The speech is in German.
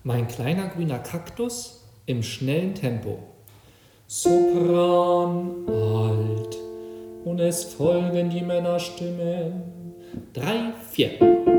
Mein kleiner grüner Kaktus im schnellen Tempo. Sopran, Alt, und es folgen die Männerstimmen. 3, 4.